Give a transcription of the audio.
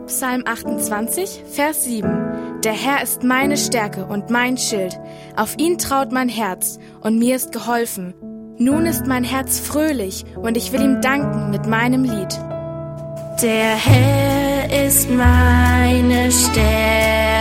Psalm 28, Vers 7. Der Herr ist meine Stärke und mein Schild. Auf ihn traut mein Herz und mir ist geholfen. Nun ist mein Herz fröhlich und ich will ihm danken mit meinem Lied. Der Herr ist meine Stärke